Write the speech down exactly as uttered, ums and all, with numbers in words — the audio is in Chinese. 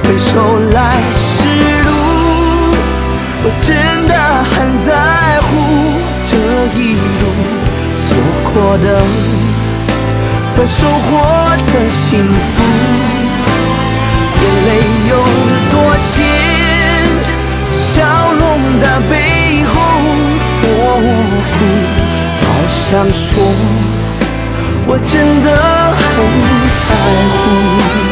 回首来时路，我真的很在乎这一路错过的和收获的幸福。眼泪有多咸，笑容的背后多苦，好想说我真的很在乎。